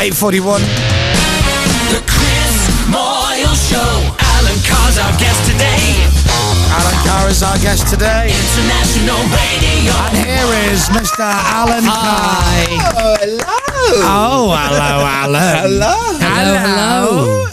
8:41. The Chris Moyle Show. Alan Carr's our guest today. Alan Carr is our guest today. International radio. And here is Mr. Alan Carr. Oh, hello. Oh, hello, Alan. Hello.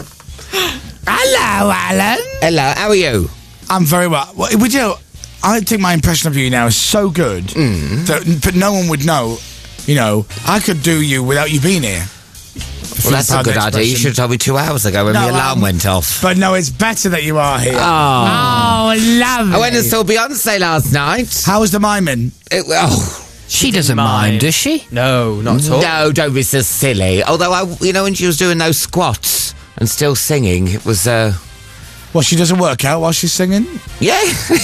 Hello, Alan. Hello, how are you? I'm very well. Would you? I think my impression of you now is so good but no one would know. You know, I could do you without you being here. Well, that's a good idea. You should have told me 2 hours ago when the alarm went off. But no, it's better that you are here. Oh, lovely. I went and saw Beyonce last night. How was the miming? She doesn't mind, does she? No, not at all. No, don't be so silly. Although, when she was doing those squats and still singing, it was, Well, she doesn't work out while she's singing? Yeah,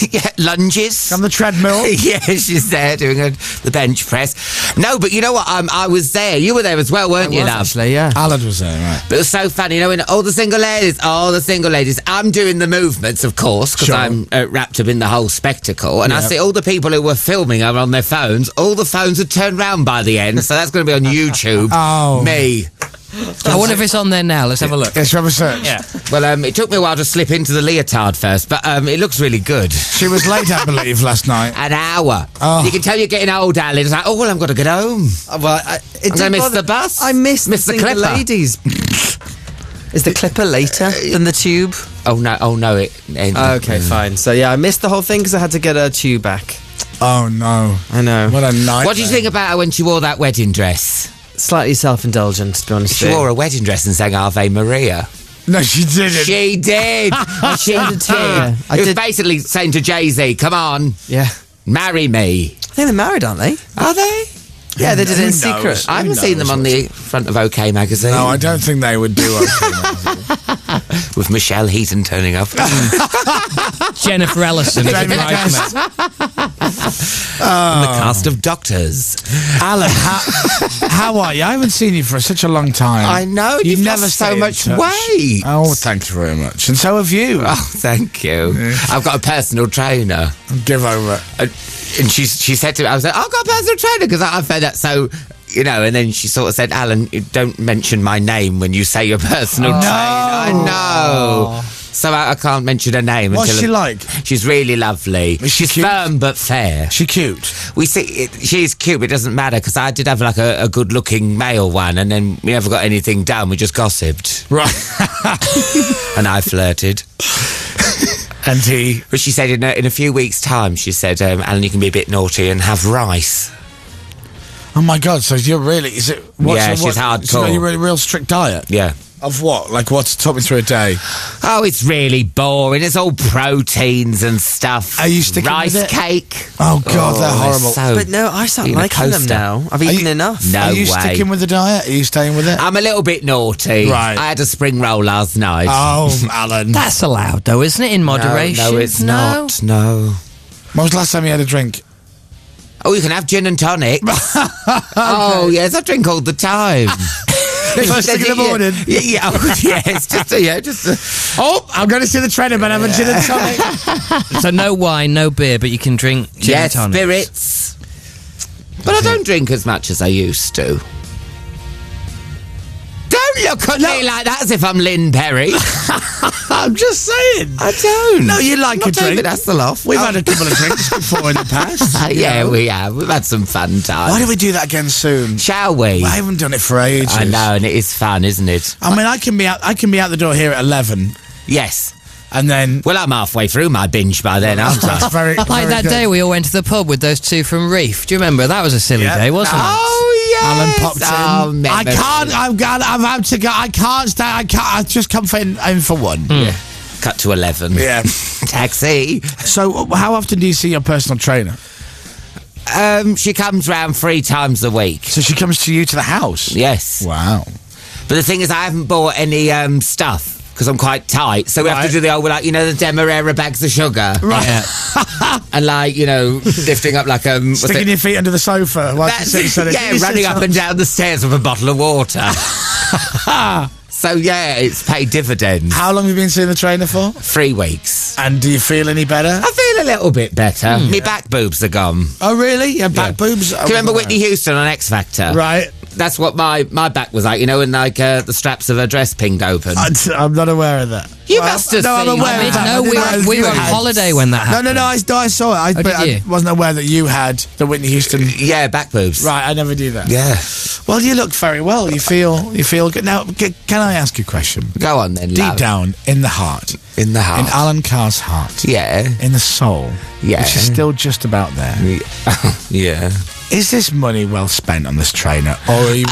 lunges. On the treadmill? Yeah, she's there doing the bench press. No, but you know what? I was there. You were there as well, weren't you, love? Actually, yeah. Alan was there, right. But it was so funny, when all the single ladies, I'm doing the movements, of course, because I'm wrapped up in the whole spectacle, and I see all the people who were filming are on their phones. All the phones had turned round by the end, so that's going to be on YouTube. Oh. Me. I wonder if it's on there now. Let's have a look. Let's have a search. Yeah. Well, it took me a while to slip into the leotard first, but it looks really good. She was late, I believe, last night. An hour. Oh. You can tell you're getting old, Alan. It's like, I've got to get home. Well, I'm going to miss the bus. I missed the the Clipper. ladies. Is the Clipper later than the Tube? Oh, no, it ended. Okay, fine. So, yeah, I missed the whole thing because I had to get a Tube back. Oh, no. I know. What a nightmare. What do you think about her when she wore that wedding dress? Slightly self-indulgent, to be honest. She wore a wedding dress and sang Ave Maria. No, she didn't. She did. She did. Yeah, It was basically saying to Jay-Z, come on, Yeah. marry me. I think they're married, aren't they? Are they? Yeah, they did it in Who secret. knows? I haven't Who seen them knows? on the front of OK Magazine. No, I don't think they would do With Michelle Heaton turning up. Jennifer Ellison. David Guest. And the cast of Doctors. Alan, how are you? I haven't seen you for such a long time. I know, you've lost so stay in much touch. weight. Oh, thank you very much. And so have you. Oh, thank you. I've got a personal trainer. Give over. And she said to me, I was like, I've got a personal trainer because I found that so, and then she sort of said, Alan, don't mention my name when you say your personal trainer. I know. So I can't mention her name. What's until she like? She's really lovely. Is she She's cute? firm but fair. She cute. We see she's cute, but it doesn't matter because I did have like a good-looking male one, and then we never got anything done. We just gossiped, Right. and I flirted. And he... But she said in a few weeks' time, she said, Alan, you can be a bit naughty and have rice. Oh, my God. So you're really... Is it... Yeah, she's hardcore. Is it a really real strict diet? Yeah. Of what? Like what? Talk me through a day. Oh, it's really boring. It's all proteins and stuff. Are you sticking rice with it? cake? Oh, God, they're horrible. So But no, I start eating a liking them coaster. now. I've eaten enough. No Are you way. sticking with the diet? Are you staying with it? I'm a little bit naughty. Right. I had a spring roll last night. Oh, Alan. That's allowed, though, isn't it? In moderation. No, it's not. No. When was the last time you had a drink? Oh, you can have gin and tonic. Oh, yes, I drink all the time. First thing in the morning. Yeah, oh, yes, just Oh, I'm going to see the trainer, but I'm a gin and tonic. So no wine, no beer, but you can drink gin yes, and tonics. spirits. But I don't drink as much as I used to. Don't look at me like that as if I'm Lynn Perry. I'm just saying. I don't. No, you like Not a drink. David Hasselhoff. We've had a couple of drinks before in the past. Yeah, we have. We've had some fun times. Why don't we do that again soon? Shall we? I haven't done it for ages. I know, and it is fun, isn't it? I mean, I can be out the door here at 11, Yes. and then Well, I'm halfway through my binge by then, aren't I? that's very Like very that good. day we all went to the pub with those two from Reef. Do you remember? That was a silly Yeah. day, wasn't it? Oh, yes. Alan popped in. Oh, I memories. can't. I've had to go. I can't stay. I can't. I just come in for one. Yeah. Cut to 11. Yeah. Taxi. So, how often do you see your personal trainer? She comes round 3 times a week. So she comes to you to the house. Yes. Wow. But the thing is, I haven't bought any stuff because I'm quite tight. So we have to Right. do the old, like, the Demerara bags of sugar. Right. And, like, lifting up, like, what's Sticking it? your feet under the sofa. While That's, you sit, yeah, running up and down the stairs with a bottle of water. So, yeah, it's paid dividends. How long have you been seeing the trainer for? 3 weeks. And do you feel any better? I feel a little bit better. My back boobs are gone. Oh, really? Yeah, back boobs. Do you remember Whitney Houston on X Factor? Right. That's what my back was like, you know, when like the straps of her dress pinged open. I'm not aware of that. You must have no, I'm seen aware it. of that. No, we were on holiday when that happened. No, I saw it. did I you? wasn't aware that you had the Whitney Houston. Yeah, back boobs. Right, I never knew that. Yeah. Well, you look very well. You feel good. Now, can I ask you a question? Go on then, Deep love. down, in the heart. In the heart. In Alan Carr's heart. Yeah. In the soul. Yeah. Which is still just about there. Yeah. Is this money well spent on this trainer? Or are you...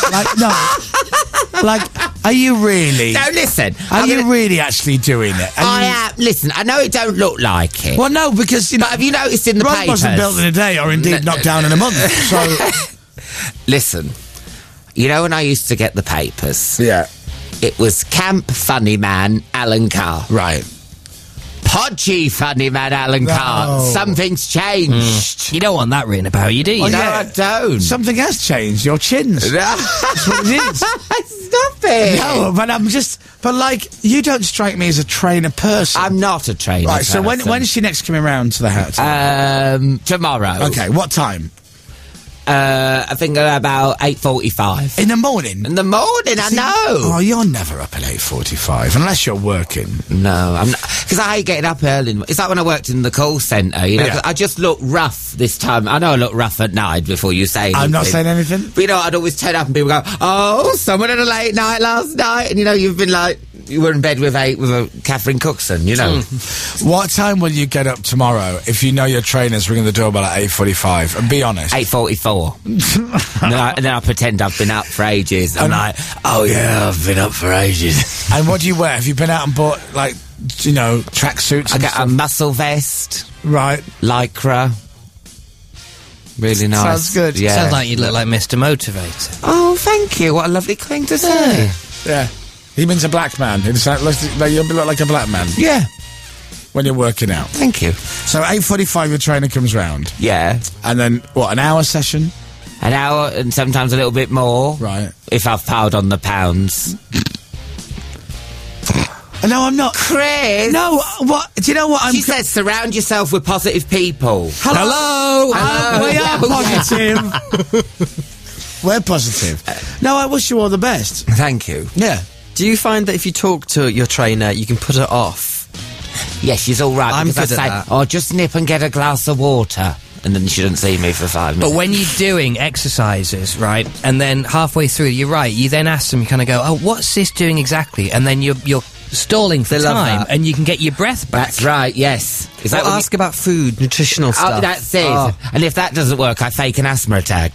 are you really... No, listen. Are you really actually doing it? I am. Listen, I know it don't look like it. Well, no, because, you know... But have you noticed in the Rome papers? wasn't built in a day, or indeed knocked down in a month, so... Listen, you know when I used to get the papers? Yeah. It was Camp Funny Man Alan Carr. Right. Podgy Funny Man Alan Carr. Something's changed. You don't want that written about you, do you? No, I don't. Something has changed. Your chins. That's what it is. Stop it. No, but I'm just... But, like, you don't strike me as a trainer person. I'm not a trainer. Right, so person. when's she next coming round to the house? Tomorrow. Okay, what time? I think about 8:45. In the morning? In the morning, I know. Oh, you're never up at 8:45, unless you're working. No, I'm not. Because I hate getting up early. It's like when I worked in the call centre, you know. Yeah. 'Cause I just look rough this time. I know I look rough at night before you say anything. I'm not saying anything. But, you know, I'd always turn up and people go, oh, someone had a late night last night. And, you know, you've been like, you were in bed with Catherine Cookson, you know. What time will you get up tomorrow if you know your trainer's ringing the doorbell at 8:45? And be honest. 8:44. and then I pretend I've been up for ages. I'm like, oh yeah, I've been up for ages. And what do you wear? Have you been out and bought, like, you know, tracksuits? I and got a stuff? muscle vest, Right. lycra. Really nice. Sounds good. Yeah. Sounds like you'd look like Mr. Motivator. Oh, thank you. What a lovely thing to say. Yeah. He means a black man. It looks like you look like a black man Yeah. when you're working out. Thank you. So 8:45, your trainer comes round. Yeah. And then, what, an hour session? An hour and sometimes a little bit more. Right. If I've piled on the pounds. No, I'm not. Chris! No, what? Do you know what? She says surround yourself with positive people. Hello. Hello. We are positive. We're positive. No, I wish you all the best. Thank you. Yeah. Do you find that if you talk to your trainer, you can put her off? Yes, she's all right. I'm because good I at say, that. oh, just nip and get a glass of water. And then she doesn't see me for 5 minutes. But when you're doing exercises, right, and then halfway through, you're right, you then ask them, you kind of go, oh, what's this doing exactly? And then you're stalling for They love time, that. and you can get your breath back. That's right, yes. Is that Well, what ask about food, nutritional stuff. Oh, that's it. Oh. And if that doesn't work, I fake an asthma attack.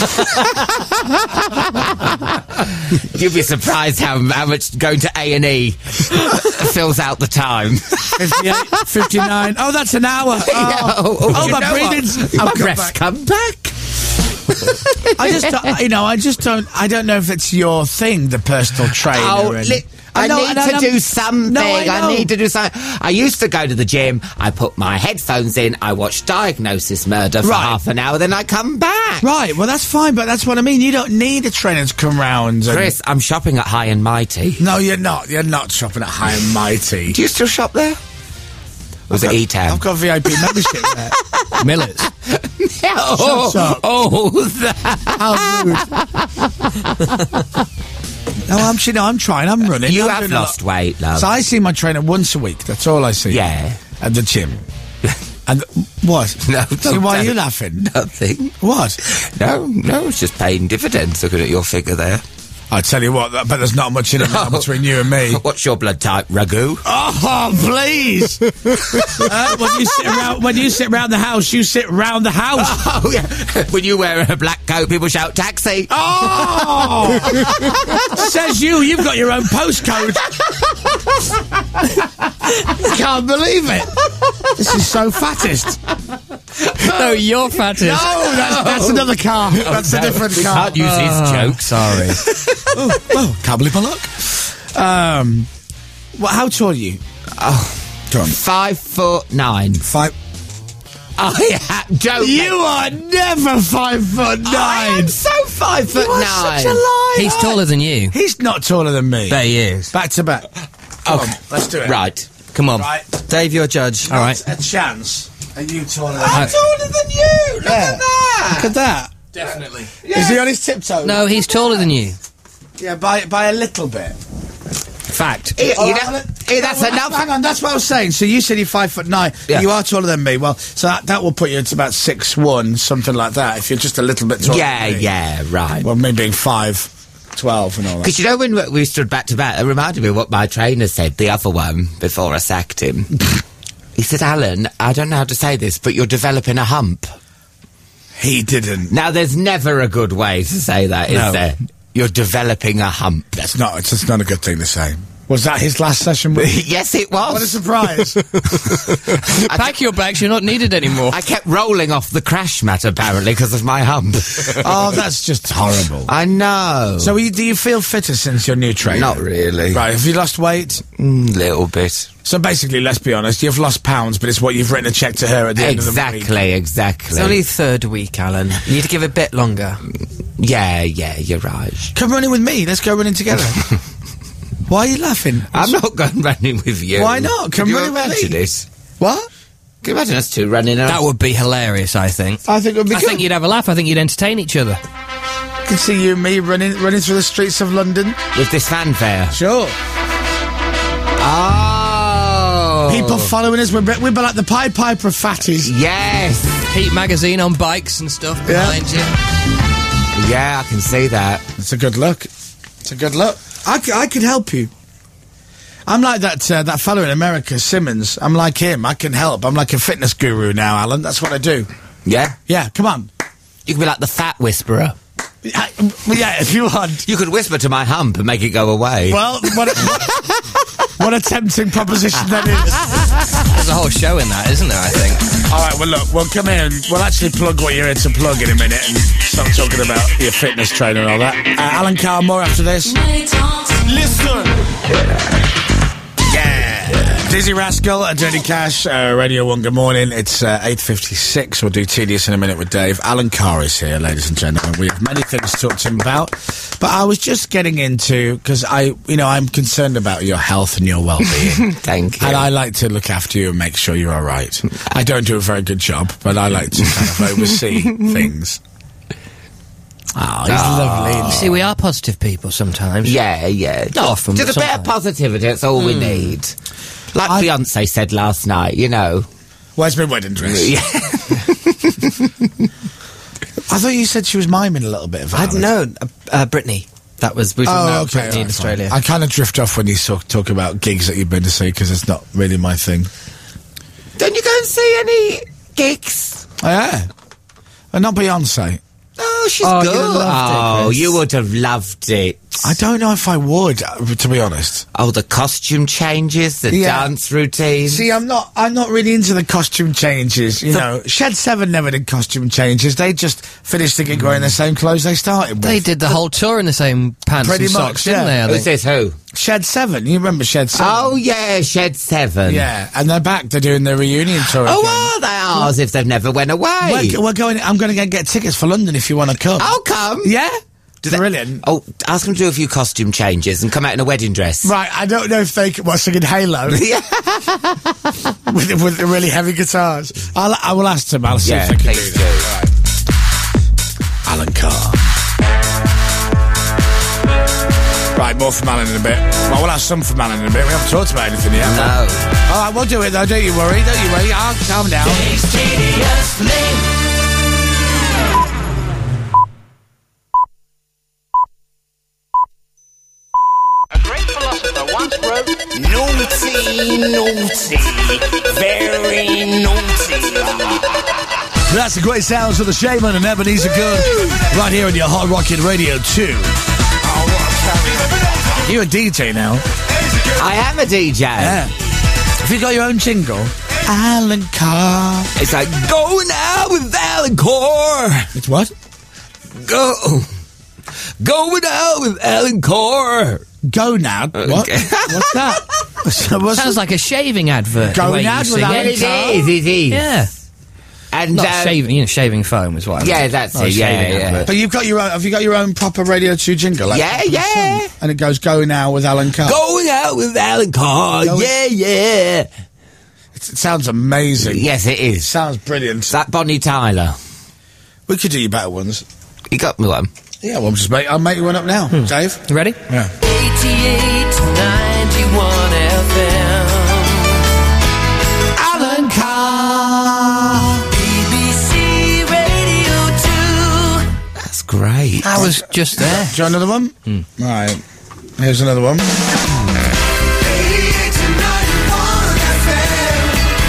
You'd be surprised how much going to A&E fills out the time. 58, 59. Oh, that's an hour. Oh, you my know what? breathing's... My I've come breath's back. come back. I just don't... I don't know if it's your thing, the personal trainer. Oh, and- I know, need to do something. No, I know. need to do something. I used to go to the gym. I put my headphones in. I watch Diagnosis Murder for Right. half an hour. Then I come back. Right, well, that's fine, but that's what I mean. You don't need a trainer to come round. And... Chris, I'm shopping at High and Mighty. No, you're not. You're not shopping at High and Mighty. Do you still shop there? Or was it E-Town? I've got VIP membership there. Miller's. Shut up. that. How rude. No, I'm trying. I'm running. You I'm have doing a lot. lost weight, love. So I see my trainer once a week. That's all I see. Yeah. At the gym. And what? No, So don't why are tell you me. laughing? Nothing. What? No, it's just paying dividends looking at your figure there. I tell you what, but there's not much in it now between you and me. What's your blood type, Ragu? Oh, please! When you sit around the house, you sit round the house. Oh, yeah. When you wear a black coat, people shout taxi. Oh! Says you've got your own postcode. Can't believe it. This is so fattest. No, you're fattest. No, that's another car. That's a different car. Can't use his jokes. Sorry. Oh, can't believe my luck. How tall are you? Oh, Go on. 5'9". 5. I don't. You are never 5'9". I am so 5'9". You are such a liar. He's taller than you. He's not taller than me. There he is. Back to back. Okay, let's do it. Right. Come on. Right. Dave, you're a judge. All right. A chance. Are you taller than I'm taller than you. Look Yeah. at that. Look at that. Definitely. Is he on his tiptoes? No, he's taller than you. Yeah, by a little bit. Fact. You All know, right, that's enough. Hang on, that's what I was saying. So you said you're 5'9". Yeah. You are taller than me. Well, so that will put you at about 6'1", something like that. If you're just a little bit taller. Yeah, than me. yeah, right. Well, me being 5'12" and all that. Because you know when we stood back to back, it reminded me of what my trainer said, the other one, before I sacked him. He said, Alan, I don't know how to say this, but you're developing a hump. He didn't. Now, there's never a good way to say that, is No. there? You're developing a hump. It's just not a good thing to say. Was that his last session with Yes, it was. What a surprise. Pack your bags, you're not needed anymore. I kept rolling off the crash mat, apparently, because of my hump. Oh, that's just horrible. I know. So do you feel fitter since your new training? Not really. Right, have you lost weight? Little bit. So basically, let's be honest, you've lost pounds, but it's what you've written a cheque to her at the end of the week. Exactly. It's only third week, Alan. You need to give it a bit longer. Yeah, you're right. Come running with me, let's go running together. Why are you laughing? I'm not going running with you. Why not? Come Can you running with imagine me. it? What? Can you imagine us two running around? That would be hilarious, I think. I think it would be I good. think you'd have a laugh. I think you'd entertain each other. I can see you and me running through the streets of London. With this fanfare. Sure. Oh. People following us, we're like the Pied Piper of fatties. Yes. Heat magazine on bikes and stuff behind you. Yeah, I can see that. It's a good look. It's a good look. I could help you. I'm like that fellow in America, Simmons. I'm like him. I can help. I'm like a fitness guru now, Alan. That's what I do. Yeah? Yeah, come on. You could be like the fat whisperer. Yeah, if you want. You could whisper to my hump and make it go away. Well, what a tempting proposition that is. There's a whole show in that, isn't there, I think? All right, well, look, we'll come in and we'll actually plug what you're here to plug in a minute and stop talking about your fitness trainer and all that. Alan Carr, more after this. Listen. Yeah. Dizzy Rascal, Dirty Cash, Radio 1, good morning. It's 8:56. We'll do Tedious in a minute with Dave. Alan Carr is here, ladies and gentlemen. We have many things to talk to him about, but I was just getting into, because I'm concerned about your health and your well-being. Thank you. And I like to look after you and make sure you're all right. I don't do a very good job, but I like to kind of oversee things. Oh, he's lovely. You see, we are positive people sometimes. Yeah. Not often, Just but a bit of sometimes. positivity, that's all we need. Like Beyonce said last night, you know. Where's my wedding dress? Yeah. I thought you said she was miming a little bit of it. I don't know. Brittany. That was... We were talking about Brittany in Australia. I kind of drift off when you talk about gigs that you've been to see, because it's not really my thing. Don't you go and see any gigs? Oh, yeah. And not Beyonce. Oh, she's Oh, good. you'd have loved it, Chris. You would have loved it. I don't know if I would, to be honest. Oh, the costume changes, the Yeah. dance routines. See, I'm not really into the costume changes, you know. Shed 7 never did costume changes. They just finished the gig wearing the same clothes they started with. They did the whole tour in the same pants Pretty and much, socks, didn't yeah. they? I Who's think. this? Who? Shed 7, you remember Shed 7? Oh, yeah, Shed 7. Yeah, and they're back. They're doing their reunion tour Oh, again. are they? Oh, as if they've never went away. We're going. I'm going to get tickets for London if you want to come. I'll come. Yeah? they- Brilliant. Oh, ask them to do a few costume changes and come out in a wedding dress. Right, I don't know if they were singing Halo Yeah. with the really heavy guitars. I will ask them. I'll see Yeah, if they can do please that. Right. Alan Carr. Right, more from Alan in a bit. Well, we'll have some from Alan in a bit. We haven't talked about anything yet. No. All right, we'll do it though. Don't you worry. I'll calm down. A great philosopher once wrote, Naughty, naughty, very naughty. That's the great sounds of the Shaman and Ebenezer Good right here on your Hot Rockin' Radio 2. You're a DJ now. I am a DJ. Yeah. Have you got your own jingle? Alan Carr. It's like, going out with Alan Carr. It's what? Going out with Alan Carr. Go now. What? Okay. What's that? What's Sounds like a shaving advert. Going the way you out sing without it. It is. Yeah. And, Not shaving, shaving foam is what I mean. Yeah, that's Not a it, yeah, shaving yeah. advert. But you've got your own. Have you got your own proper Radio 2 jingle? Like Yeah, yeah. And it goes "Go Now" with Alan Carr. Going out with Alan Carr. Going- Yeah. It sounds amazing. Yes, it is. Sounds brilliant. Is that Bonnie Tyler? We could do you better ones. You got me one? Yeah, well, I'll make you one up now, Dave. You ready? Yeah. 88 to 91 FM. Alan Carr. BBC Radio 2. That's great. I was just there. Do you want another one? Right. Here's another one. 88 to 91 FM.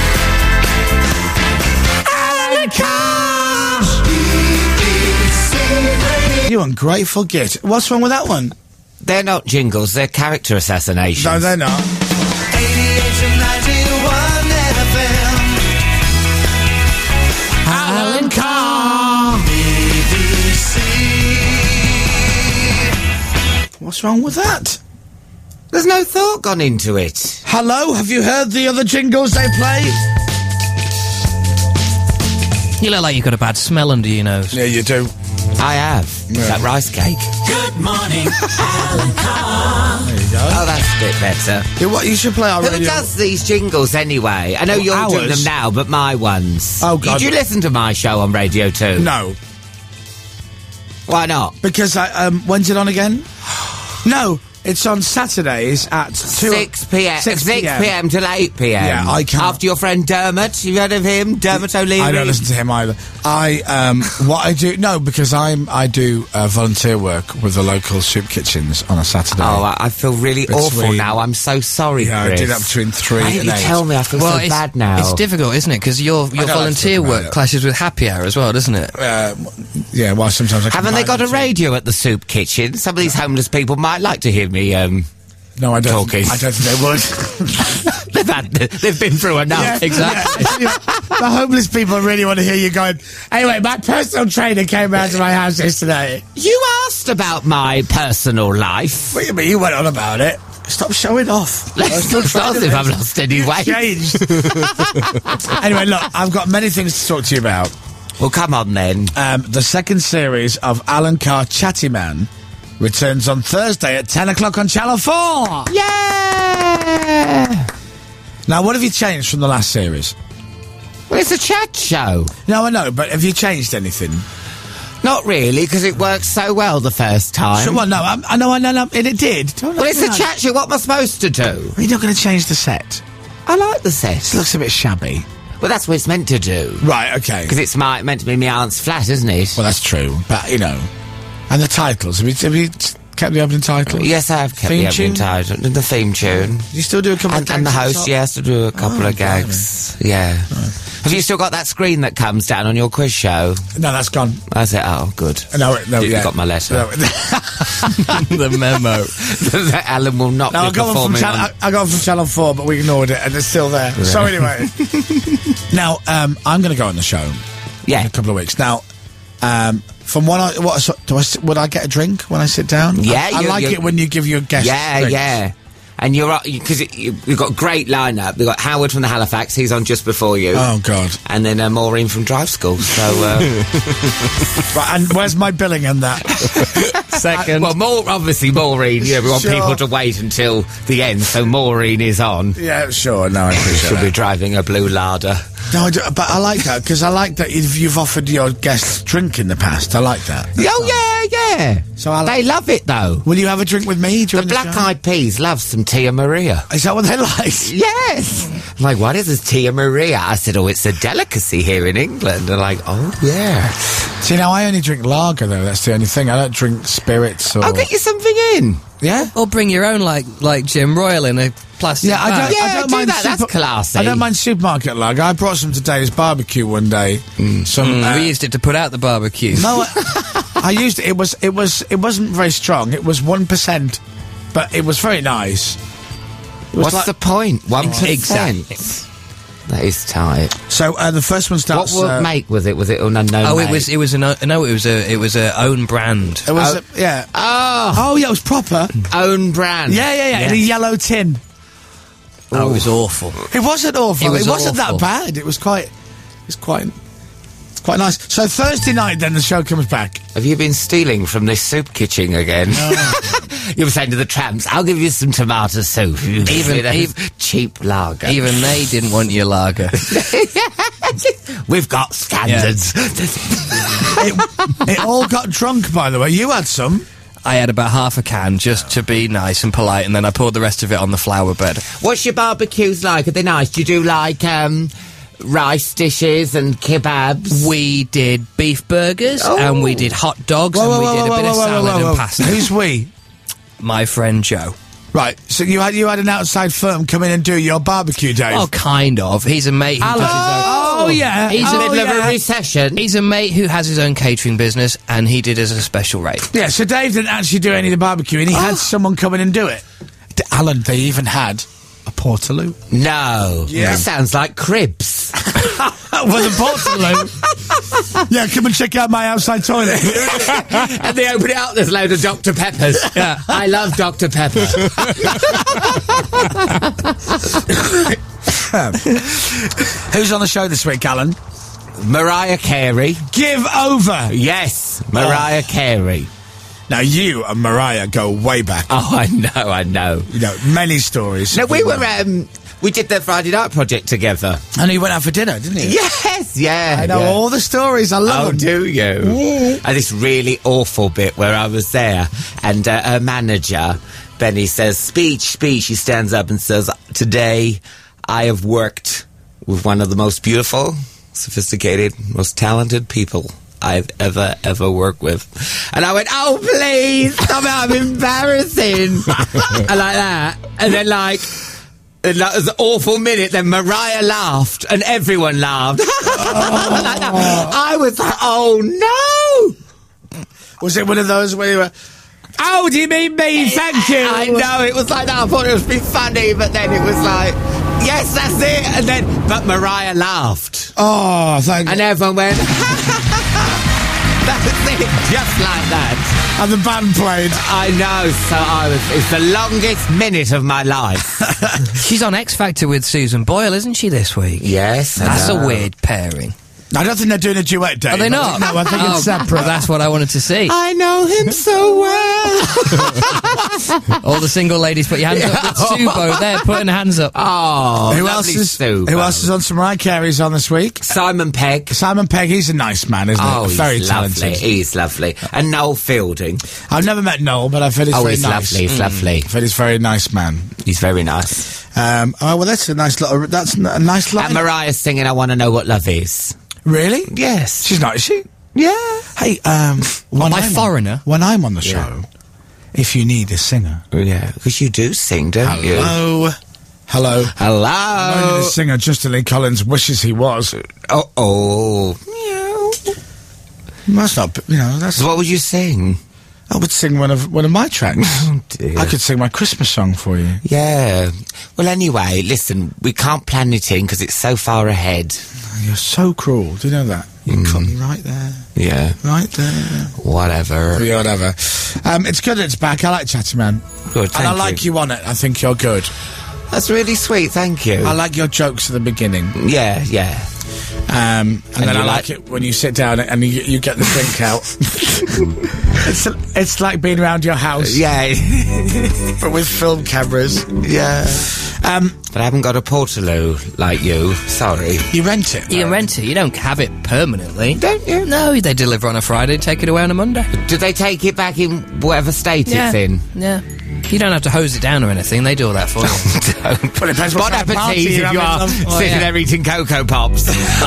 Alan Carr. BBC Radio. You ungrateful git. What's wrong with that one? They're not jingles, they're character assassinations. No, they're not. 88 to 91 FM. Alan Carr. BBC. What's wrong with that? There's no thought gone into it. Hello, have you heard the other jingles they play? You look like you've got a bad smell under your nose. Yeah, you do. I have. Yeah. That rice cake. Good morning, Alan Carr. There you go. Oh, that's a bit better. You should play our Who radio. does these jingles anyway? I know you're doing ours? them now, but my ones. Oh, God. Did you listen to my show on Radio 2? No, Why not? because when's it on again? No, it's on Saturdays at 6 p.m. 6 6 p.m. till 8 p.m. Yeah, I can't- After your friend Dermot. You heard of him? Dermot O'Leary? I don't listen to him either. What I do, no, because I do volunteer work with the local soup kitchens on a Saturday. Oh, I feel really awful Between- now. I'm so sorry, yeah, Chris. I did that between 3 Why and didn't 8. you tell me? I feel so bad now. It's difficult, isn't it? Because your don't like volunteer talking about work it. clashes with happy hour as well, doesn't it? Yeah, well, sometimes I Haven't they got a combine the two. radio at the soup kitchen? Some of these homeless people might like to hear me, No, I don't. Talking. I don't think they would. they've been through enough. Exactly. The homeless people really want to hear you going, anyway, my personal trainer came round to my house yesterday. You asked about my personal life. What do you mean? You went on about it. Stop showing off. Let's not start if I've lost any weight. Changed. Anyway, look, I've got many things to talk to you about. Well, come on then. The second series of Alan Carr Chatty Man returns on Thursday at 10 o'clock on Channel 4. Yeah! Now, what have you changed from the last series? Well, it's a chat show. No, I know, but have you changed anything? Not really, because it worked so well the first time. So, well, no, I know, and it did. Don't Well, it's a no. chat show. What am I supposed to do? You're not going to change the set. I like the It set. looks a bit shabby. Well, that's what it's meant to do. Right, okay. Because it's meant to be my aunt's flat, isn't it? Well, that's true, but, you know. And the titles. Have you kept the opening title? Yes, I have kept Theme the opening tune? title. The theme tune. You still do a couple of And gags the at host, top? yes, to do a couple of gags. Yeah. Have you still got that screen that comes down on your quiz show? No, that's gone. I said, oh, good. No, You yeah. got my letter. No, The memo. Alan will not no, be I got one from performing I got one from Channel 4, but we ignored it, and it's still there. So anyway, now I'm going to go on the show Yeah. in a couple of weeks. Now, from would I get a drink when I sit down? Yeah, I like it when you give your guests. Yeah, drinks. yeah. And you're because you've got a great lineup. We've got Howard from the Halifax. He's on just before you. Oh God! And then Maureen from Drive School. So, Right, and where's my billing on that? Second. obviously Maureen. Yeah, we want Sure. people to wait until the end. So Maureen is on. Yeah, sure. No, I appreciate She'll be that. driving a blue Lada. No, but I like that because I like that you've offered your guests drink in the past. I like that. Oh yeah. So I They love it though. Will you have a drink with me The during the Black show? Eyed Peas love some Tia Maria. Is that what they like? Yes. I'm like, what is this Tia Maria? I said, oh, it's a delicacy here in England. They're like, oh, yeah. See, now I only drink lager though. That's the only thing. I don't drink spirits or. I'll get you something in. Yeah. Or bring your own, like Jim Royal in a plastic Yeah, I bag. don't. Yeah, I don't do mind that, that's classy. I don't mind supermarket lager. I brought some to Dave's barbecue one day. Some. We used it to put out the barbecue. No, I used it. It wasn't very strong. It was 1%, but it was very nice. It was What's like- the point? 1%. Exactly. That is tight. So the first one What starts. make was it? Was it an unknown Oh, make? it was a own brand. It was yeah. Oh, Oh yeah, it was proper. own brand. Yeah. In a yellow tin. Oh, it was awful. It wasn't awful. It was wasn't awful. that bad. It was quite nice. So Thursday night, then the show comes back. Have you been stealing from this soup kitchen again? You were saying to the tramps, I'll give you some tomato soup. Even cheap lager. Even they didn't want your lager. We've got standards. It all got drunk, by the way. You had some. I had about half a can just to be nice and polite, and then I poured the rest of it on the flower bed. What's your barbecues like? Are they nice? Do you do like rice dishes and kebabs? We did beef burgers, and we did hot dogs, and we did a bit of salad and pasta. Who's we? My friend Joe. Right, so you had an outside firm come in and do your barbecue, Dave? Oh, kind of. He's a mate who does his own... Oh, yeah. He's In the a middle of a recession. He's a mate who has his own catering business, and he did as a special rate. Yeah, so Dave didn't actually do any of the barbecue, and he had someone come in and do it. Alan, they even had a Portaloo. No. Yeah. That sounds like Cribs. Well, the Portaloo. Yeah, come and check out my outside toilet. And they open it up, there's a load of Dr. Peppers. Yeah. I love Dr. Pepper. Who's on the show this week, Alan? Mariah Carey. Give over. Yes, Mariah Carey. Now, you and Mariah go way back. Oh, I know. You know, many stories. No, we did the Friday Night Project together. And he went out for dinner, didn't he? Yes, yeah. I know yeah. all the stories. I love Oh, them. do you? And this really awful bit where I was there, and her manager, Benny, says, speech. He stands up and says, today I have worked with one of the most beautiful, sophisticated, most talented people I've ever worked with. And I went, oh, please, stop it, I'm embarrassing. And like that. And then and that was an awful minute. Then Mariah laughed, and everyone laughed. Like that. I was like, oh, no. Was it one of those where you were... Oh, do you mean me? Thank you. I know, it was like that. I thought it would be funny, but then it was like, yes, that's it. And then, but Mariah laughed. Oh, thank And you. everyone went, that was it, just like that. And the band played. I know, so it's the longest minute of my life. She's on X Factor with Susan Boyle, isn't she, this week? Yes. I That's know. a weird pairing. I don't think they're doing a duet, Dave. Are they not? No, I think Oh, it's separate. That's what I wanted to see. I know him so well. All the single ladies, put your hands up. With Subo there, putting hands up. Oh, Who lovely else Sue, Who else is on some Mariah Carey's on this week? Simon Pegg. Simon Pegg, he's a nice man, isn't Oh, he? he's Very lovely. talented. He's lovely. And Noel Fielding. I've never met Noel, but I've heard he's Oh, very he's nice. lovely. He's lovely. I've heard he's a very nice man. He's very nice. Oh, well, that's a nice little... That's a nice line. And Mariah's singing I Want to Know What Love Is. Really? Yes. She's not, is she? Yeah. Hey, when by I'm foreigner? When I'm on the show, if you need a singer... Yeah. Because you do sing, don't you? Hello? Hello? Only Hello. the singer Justin Lee Collins wishes he was. Oh. That's not... You know, that's... So what would you sing? I would sing one of my tracks. Oh, dear. I could sing my Christmas song for you. Yeah. Well, anyway, listen, we can't plan it in because it's so far ahead. You're so cruel. Do you know that? You cut me right there. Yeah. Right there. Whatever. Yeah, whatever. It's good that it's back. I like Chatty Man. Good, And I like you on it. I think you're good. That's really sweet, thank you. I like your jokes at the beginning. Yeah. And then you I like it when you sit down and you get the drink out. It's like being around your house, Yeah. but with film cameras. Yeah. But I haven't got a Portaloo like you. Sorry. You rent it. You can rent it. You don't have it permanently. Don't you? No, they deliver on a Friday, take it away on a Monday. Do they take it back in whatever state it's in? Yeah. You don't have to hose it down or anything. They do all that for you. Well, it depends what Bon kind of party appetit you're if you are having. sitting yeah. there eating Cocoa Pops.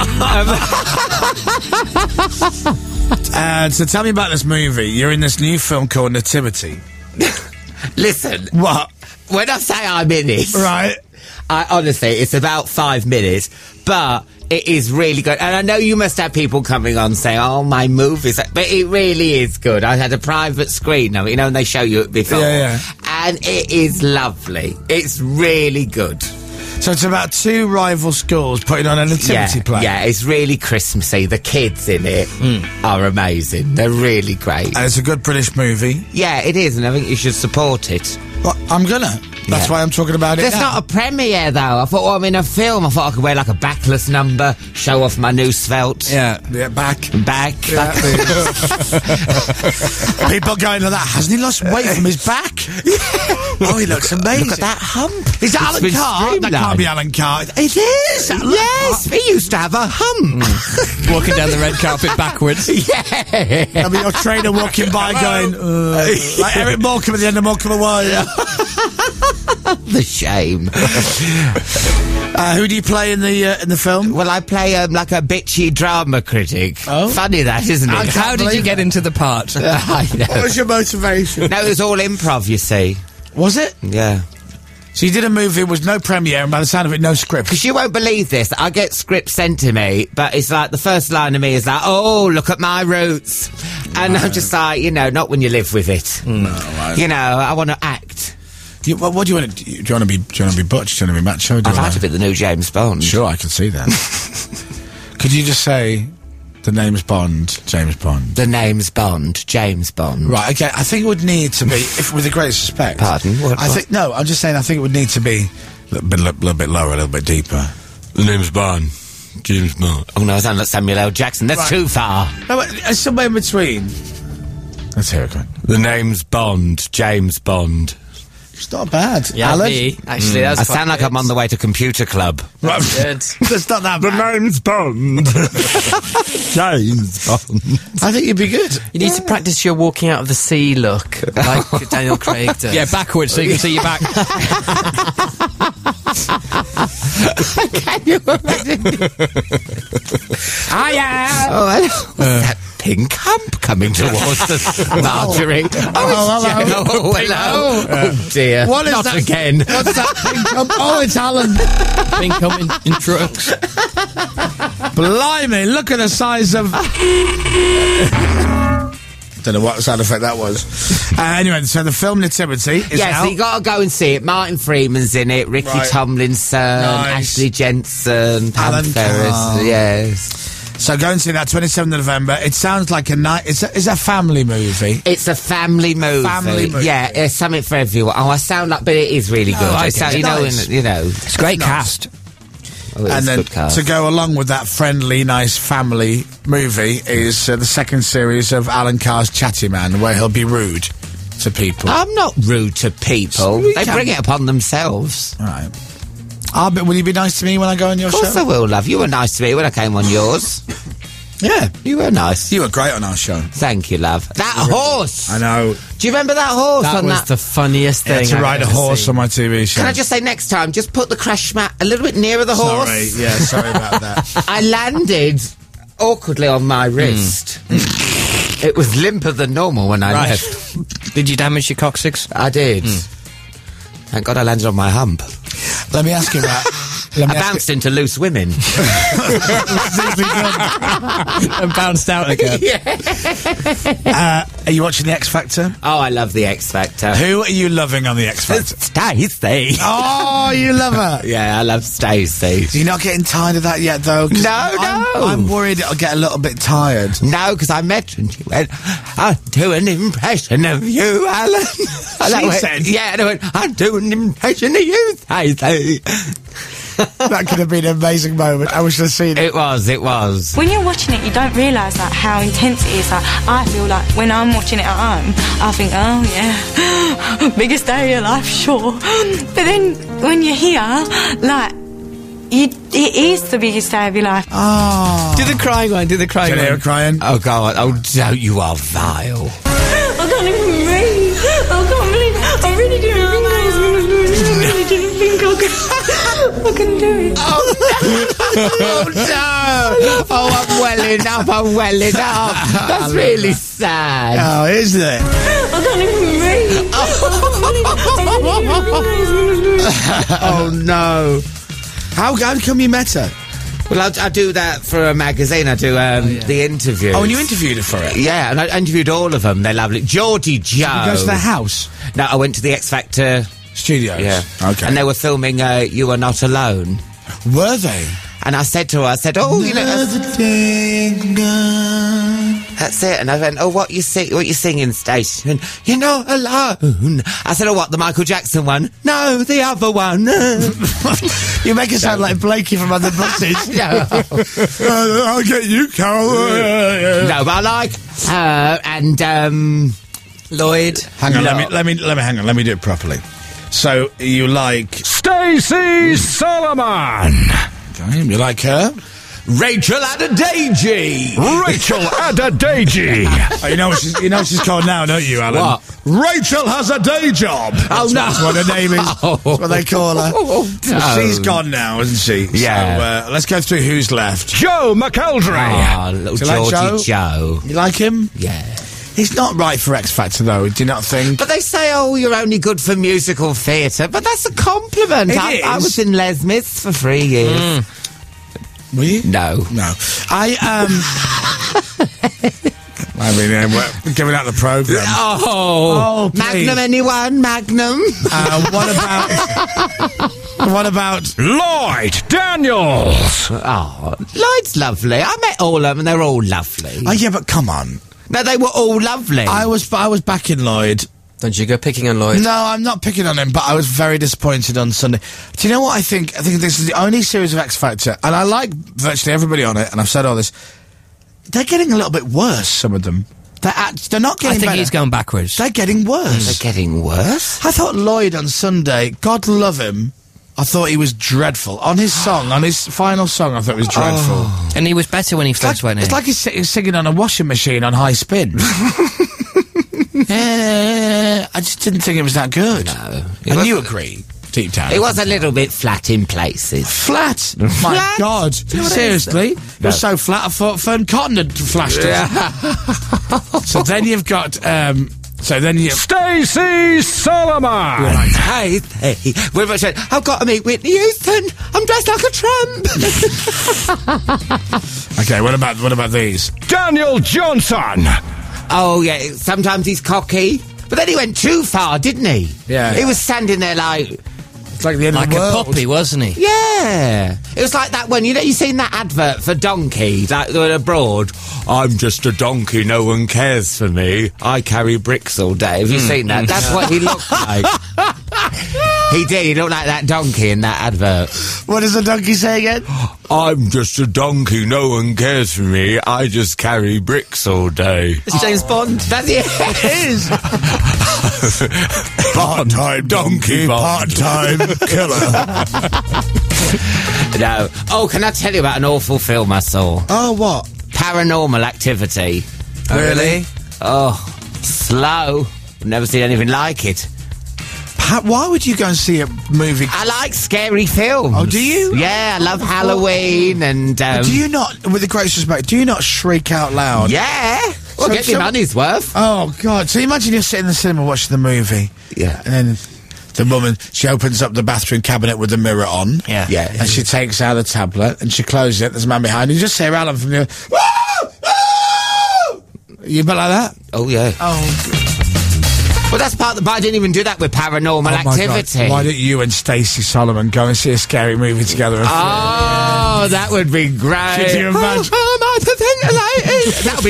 So tell me about this movie. You're in this new film called Nativity. Listen, What? when I say I'm in it, Right. I honestly, it's about 5 minutes, but it is really good. And I know you must have people coming on saying, oh, my movies, but it really is good. I had a private screen of it, you know, and they show you it before. Yeah. And it is lovely. It's really good. So it's about two rival schools putting on a nativity play. Yeah, it's really Christmassy. The kids in it are amazing. They're really great. And it's a good British movie. Yeah, it is, and I think you should support it. Well, I'm gonna. That's why I'm talking about it There's now. not a premiere, though. I thought, well, I'm in a film. I thought I could wear, like, a backless number, show off my new svelte. Yeah. Yeah, back. Back. People going like that. Hasn't he lost weight from his back? Oh, he looks amazing. Look at that hump. Is that It's Alan been Carr? That streamlined. can't be Alan Carr. It is. Alan Yes, he used to have a hump. Walking down the red carpet backwards. Yeah. I mean, your trainer walking by going, like Eric Morecambe at the end of Morecambe Away. The shame. Who do you play in the film? Well, I play like a bitchy drama critic. Oh. Funny that, isn't I it? can't How did you believe get into the part? I know. What was your motivation? No, it was all improv, you see. Was it? Yeah. So you did a movie with no premiere and by the sound of it, no script. Because you won't believe this. I get scripts sent to me, but it's like the first line of me is like, oh, look at my roots. And I'm just like, not when you live with it. No, I want to act. what do you want to do? Do you want to be butch? Do you want to be macho? Do I'd you like to be the new James Bond. Sure, I can see that. Could you just say the name's Bond, James Bond? The name's Bond, James Bond. Right, okay, I think it would need to be, if with the greatest respect. Pardon? What? No, I'm just saying I think it would need to be a little bit lower, a little bit deeper. The name's Bond, James Bond. Oh no, I sound like Samuel L. Jackson. That's Right. too far. No, somewhere in between. Let's hear it again. The name's Bond, James Bond. It's not bad. Yeah, Alan? me. Actually, that's I quite sound like good. I'm on the way to Computer Club. Right. Good. That's not that bad. name's Bond. James Bond. I think you'd be good. You need to practice your walking out of the sea look, like Daniel Craig does. Yeah, backwards so you can see your back. Can you imagine? Hiya! Oh, hello. What's that pink hump coming towards us, Marjorie? hello. Oh, hello. Oh, dear. What is Not that? again. What's that thing come? Oh, it's Alan. Been coming in trucks. Blimey, look at the size of... Don't know what sound effect that was. Anyway, so the film Nativity is Yes, out. so you got to go and see it. Martin Freeman's in it, Ricky Right. Tomlinson, Nice. Ashley Jensen, Pam Alan Ferris. Carr. Yes. So go and see that 27th of November. It sounds like a night. It's a family movie. It's a family movie. Family movie. Yeah, it's something for everyone. Oh, I sound like, but it is really good. I It's get it. nice. It's a great Nice. cast. Oh, it And is then good cast. to go along with that friendly, nice family movie is the second series of Alan Carr's Chatty Man, where he'll be rude to people. I'm not rude to people. You They can bring be. it upon themselves. All right. Will you be nice to me when I go on your Of course show? I will, love. You were nice to me when I came on yours. Yeah. You were nice. You were great on our show. Thank you, love. That horse! I know. Do you remember that horse That on was that? the funniest Yeah, thing. to I've ride a ever horse seen. on my TV show. Can I just say next time, just put the crash mat a little bit nearer the horse? Sorry. Yeah, sorry about that. I landed awkwardly on my wrist. It was limper than normal when I Right. left. Did you damage your coccyx? I did. Thank God I landed on my hump. Let me ask you about... I bounced into loose women. And bounced out again. Are you watching The X Factor? Oh, I love the X Factor. Who are you loving on The X Factor? Stacey. Oh, you love her. Yeah, I love Stacey. You're not getting tired of that yet, though? 'Cause No. I'm worried it'll get a little bit tired. No, because I met her and she went, I'll do an impression of you, Alan. And I She went, said? yeah, and I went, I'll do an impression of you, Stacey. That could have been an amazing moment. I wish I'd seen it. It was. When you're watching it, you don't realise like how intense it is. Like, I feel like when I'm watching it at home, I think, oh yeah, biggest day of your life, sure. But then when you're here, like, it is the biggest day of your life. Oh. Do the crying one, do the crying Can you hear her one. crying? Oh, God. Oh, don't. You are vile. I can't even breathe. I can't believe I really didn't think I was going to do it. I really didn't think I could do it. Oh, no. Oh, I'm welling up. That's really sad. Oh, isn't it? I can't even breathe. Oh, no. How come you met her? Well, I do that for a magazine. I do the interviews. Oh, and you interviewed her for it? Yeah, and I interviewed all of them. They're lovely. Geordie Joe. You go to their house? No, I went to the X Factor. Studios? Yeah. Okay. And they were filming You Are Not Alone. Were they? And I said to her, oh, you know... Another day gone. That's it. And I went, oh, what you singing, Stacey? And, You're Not Alone. I said, oh, what, the Michael Jackson one? No, the other one. You make it sound like Blakey from Other Buses. No. I'll get you, Carol. No, but I like her and, Lloyd. Hang on, let me hang on. Let me do it properly. So you like Stacey Solomon. Okay, you like her? Rachel Adedeji. Rachel Adedeji. Oh, you know what she's called now, don't you, Alan? What? Rachel has a day job. Oh, no. That's what her name is. That's what they call her. Oh, no. She's gone now, isn't she? Yeah. So, let's go through who's left. Joe McElderry. Oh, little Do you like Georgie Joe. You like him? Yeah. He's not right for X Factor, though. Do you not think? But they say, oh, you're only good for musical theatre. But that's a compliment. It I is. was in Les Mis for 3 years. Were you? No. No. I mean, we're giving out the programme. Oh, please. Magnum, anyone? Magnum? What about Lloyd Daniels. Oh, Lloyd's lovely. I met all of them and they're all lovely. Oh, yeah, but come on. No, they were all lovely. I was backing Lloyd. Don't you go picking on Lloyd? No, I'm not picking on him, but I was very disappointed on Sunday. Do you know what I think? I think this is the only series of X Factor, and I like virtually everybody on it, and I've said all this. They're getting a little bit worse, some of them. They're not getting I think better. he's going backwards. They're getting worse. They're getting worse. I thought Lloyd on Sunday, God love him, I thought he was dreadful. On his song, on his final song, I thought it was dreadful. And he was better when he first went in. It's like he's singing on a washing machine on high spin. I just didn't think it was that good. No. And you agree, deep down. It was a little bit flat in places. Flat. My Flat? God. Seriously? It was so flat, I thought Fern Cotton had flashed it. So then you've got, Stacey Solomon. Hey, when I said, I've got to meet Whitney Houston. I'm dressed like a tramp. Okay, what about these? Daniel Johnson. Oh, yeah, sometimes he's cocky. But then he went too far, didn't he? Yeah. He was standing there like... It's like the end like of the a world. puppy, wasn't he? Yeah. It was like that one, you seen that advert for Donkey, like they were abroad? I'm just a donkey, no one cares for me. I carry bricks all day. Have you seen that? That's what he looked like. He did, he looked like that donkey in that advert. What does the donkey say again? I'm just a donkey, no one cares for me. I just carry bricks all day. It's James Bond. That's it. It is. Part-time donkey, part-time killer. No. Oh, can I tell you about an awful film I saw? Oh, what? Paranormal Activity. Really? Oh, slow. Never seen anything like it. Why would you go and see a movie? I like scary films. Oh, do you? Yeah, I love Halloween and... Do you not, with the greatest respect, do you not shriek out loud? Yeah. Well, So get your some- money's worth. Oh, God. So imagine you're sitting in the cinema watching the movie. Yeah. And then the woman, she opens up the bathroom cabinet with the mirror on. Yeah. Yeah. And she takes out the tablet and she closes it. There's a man behind. You just hear Alan from the... You a bit like that? Oh, yeah. Oh, Well, that's part of the... But I didn't even do that with Paranormal my Activity. God. Why don't you and Stacey Solomon go and see a scary movie together? Oh, that would be great. Could you imagine? Oh, I'm hyperventilating. That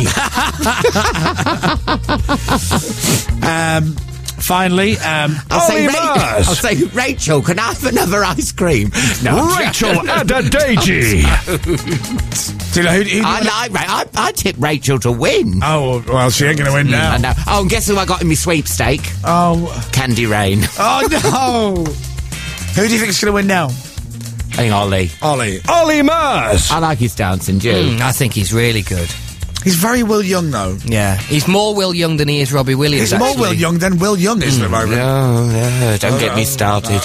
would be me. Finally, I'll say, Rachel, can I have another ice cream? No. Rachel Adedeji. do you know who I tip Rachel to win. Oh, well, she ain't going to win now. I know. Oh, and guess who I got in my sweepstake? Oh, Candy Rain. oh no! Who do you think's going to win now? I think Ollie. Ollie. Ollie Murs. I like his dancing, do you? I think he's really good. He's very Will Young, though. Yeah. He's more Will Young than he is Robbie Williams, He's more actually. Will Young than Will Young is at the moment. No, don't get me started.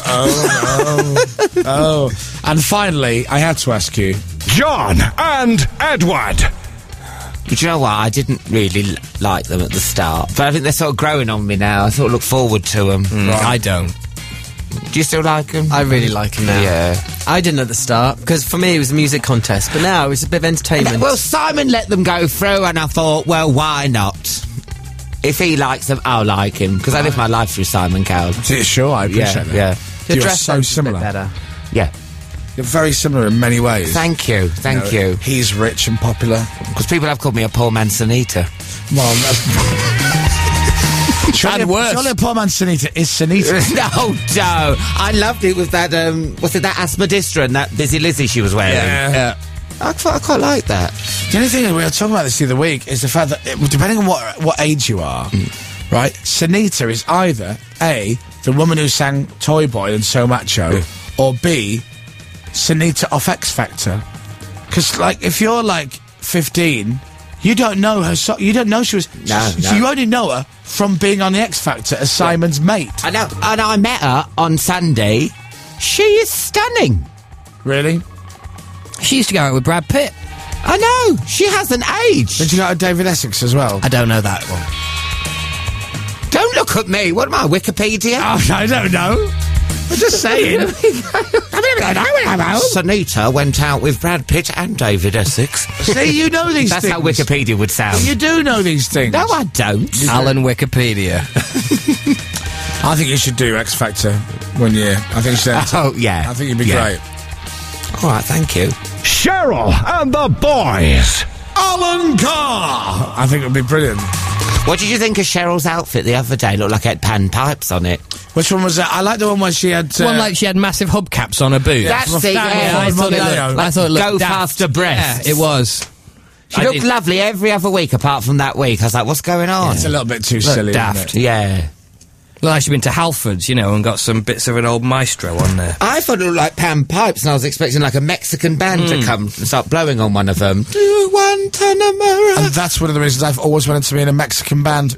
Oh. And finally, I had to ask you. John and Edward. But you know what? I didn't really like them at the start. But I think they're sort of growing on me now. I sort of look forward to them. I don't. Do you still like them? I really like him now. Yeah. I didn't at the start, because for me it was a music contest, but now it's a bit of entertainment. Well, Simon let them go through, and I thought, well, why not? If he likes them, I'll like him, because I live my life through Simon Cowell. Sure, I appreciate that. Yeah. the you are dress so sense is a bit similar. better. Yeah. You're very similar in many ways. Thank you. Thank you. He's rich and popular. Because people have called me a poor manzanita. Well, surely, worse. surely a poor man's Sunita is Sunita. No. I loved it with that, was it that Asmodistra and that Busy Lizzie she was wearing? Yeah. I quite like that. The only thing, we were talking about this the other week, is the fact that, depending on what age you are, right, Sunita is either A, the woman who sang Toy Boy and So Macho, or B, Sunita off X Factor. Because, like, if you're, like, 15, you don't know her, you don't know she was... No. You only know her from being on the X Factor as Simon's mate. I know, and I met her on Sunday. She is stunning. Really? She used to go out with Brad Pitt. I know, she hasn't aged. Did you go to David Essex as well? I don't know that one. Don't look at me, what am I, Wikipedia? Oh, I don't know. I'm just saying. Sunita went out with Brad Pitt and David Essex. See, you know these That's things. how Wikipedia would sound. You do know these things. No, I don't. Alan Wikipedia. I think you should do X Factor one year. I think you should. Oh, yeah. I think you'd be Yeah. great. All right, thank you. Cheryl and the boys. Alan Carr! I think it would be brilliant. What did you think of Cheryl's outfit the other day? Looked like it had panpipes on it. Which one was that? I like the one where she had... One like she had massive hubcaps on her boots. That's from a it, family yeah. I thought it Mondeo. looked, I thought it looked Go daft. faster breasts. Yeah, it was. She looked lovely every other week apart from that week. I was like, what's going on? It's a little bit too Looked silly, daft. isn't it? Yeah. Well, like she'd been to Halfords, you know, and got some bits of an old maestro on there. I thought it looked like panpipes, and I was expecting like a Mexican band to come and start blowing on one of them. Do you want an America? And that's one of the reasons I've always wanted to be in a Mexican band.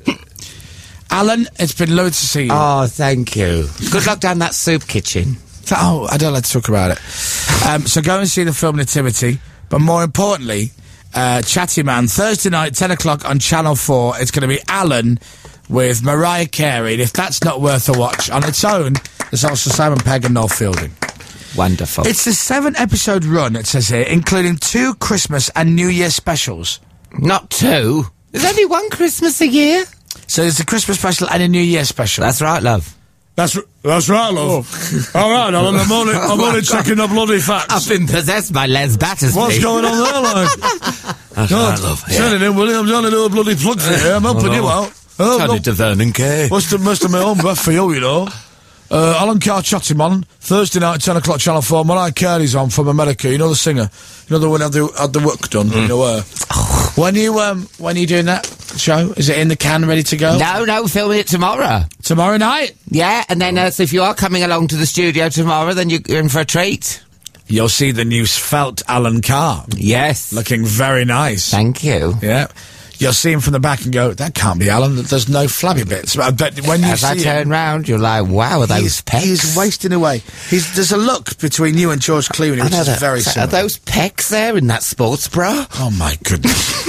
Alan, it's been lovely to see you. Oh, thank you. Good luck down that soup kitchen. Oh, I don't like to talk about it. So go and see the film Nativity, but more importantly, Chatty Man, Thursday night, 10 o'clock on Channel 4. It's going to be Alan with Mariah Carey, and if that's not worth a watch on its own, there's also Simon Pegg and Noel Fielding. Wonderful. It's a 7-episode run, it says here, including 2 Christmas and New Year specials. Not 2. There's only one Christmas a year. So there's a Christmas special and a New Year special. That's right, love. That's right, love. All right, Alan, I'm only checking the bloody facts. I've been possessed by Les Battersby. What's going on there, like? That's right, love. Send it in, William. I'm trying to do a bloody plug for you. I'm helping you out. Turn it to Vernon Kay. Most of my own breath for you, you know. Alan Carr Chatty Man, Thursday night, 10 o'clock, Channel 4. Mariah Carey's on from America. You know the singer. You know the one who had the work done. You know where. When are you doing that show? Is it in the can, ready to go? No, filming it tomorrow. Tomorrow night? Yeah, and then so if you are coming along to the studio tomorrow, then you're in for a treat. You'll see the new svelte Alan Carr. Yes. Looking very nice. Thank you. Yeah. You'll see him from the back and go, that can't be Alan, there's no flabby bits. But when you As I see turn him, round, you're like, wow, are those pecs? he's wasting away. There's a look between you and George Clooney, which is very Are similar. those pecs there in that sports bra? Oh my goodness.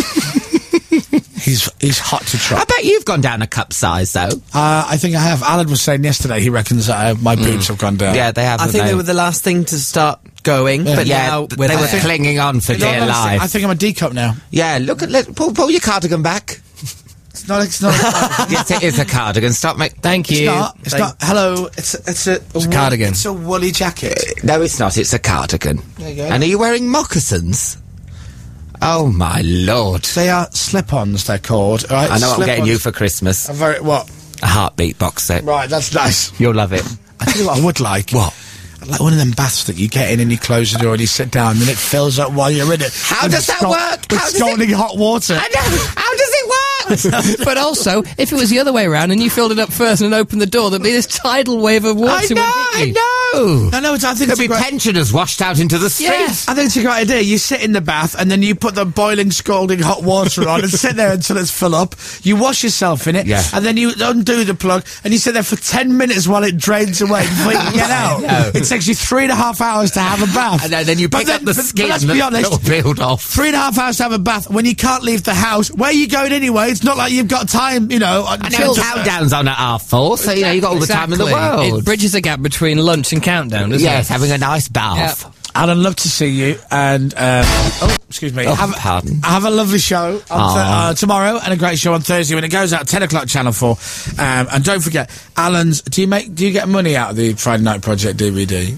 He's hot to I trot. bet you've gone down a cup size, though. I think I have. Alan was saying yesterday he reckons my boobs have gone down. Yeah, they have. I think they were the last thing to start going, but Yeah, now they were clinging on for dear life. I think I'm a D cup now. Yeah, pull your cardigan back. It's not. Yes, it is a cardigan. Stop making... Thank you. It's not. Hello. It's a cardigan. It's a woolly jacket. No, it's not. It's a cardigan. There you go. And are you wearing moccasins? Oh, my Lord. They are slip-ons. They're called. All right, I know what I'm getting slip-ons. you for Christmas. A very what? A Heartbeat box set. Right, that's nice. You'll love it. I tell you what, I would like. What? I'd like one of them baths that you get in and you close the door and you sit down and it fills up while you're in it. How With does that work? With How does scalding hot water. I know. How does it work? But also, if it was the other way around and you filled it up first and opened the door, there'd be this tidal wave of water. I know. No, I think There'd it's be a great... pensioners washed out into the street. Yes. I think it's a great idea. You sit in the bath and then you put the boiling, scalding hot water on and sit there until it's full up. You wash yourself in it. Yeah. And then you undo the plug and you sit there for 10 minutes while it drains away before you can get out. know. It takes you 3.5 hours to have a bath. And then you pick up the skin let's be honest, that'll build off. 3.5 hours to have a bath when you can't leave the house. Where are you going anyway? It's not like you've got time, you know. I know Countdown's on at 4:30, so you know, you've got all the time in the world. It bridges the gap between lunch and countdown, doesn't Yes, it? having a nice bath. Yep. Alan, love to see you, and excuse me. Oh, pardon. Have a lovely show on tomorrow, and a great show on Thursday when it goes out 10 o'clock, Channel 4. And don't forget, Alan's. Do you get money out of the Friday Night Project DVD?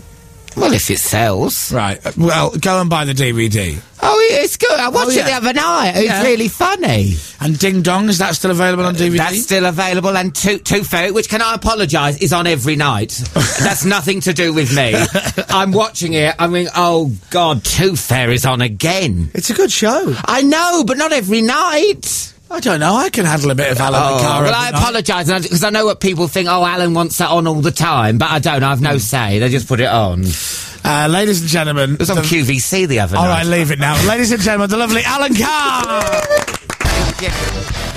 Well, if it sells. Right. Well, go and buy the DVD. Oh, it's good. I watched it the other night. It's really funny. And Ding Dong, is that still available on DVD? That's still available. And Tooth Fairy, which, can I apologise, is on every night. That's nothing to do with me. I'm watching it. I mean, oh, God, Tooth Fairy's on again. It's a good show. I know, but not every night. I don't know. I can handle a bit of Alan Carr. Well, I apologise, because I know what people think. Oh, Alan wants that on all the time, but I don't. I have no say. They just put it on. Ladies and gentlemen... It was on QVC the other night. All right, leave it now. Ladies and gentlemen, the lovely Alan Carr! Thank you.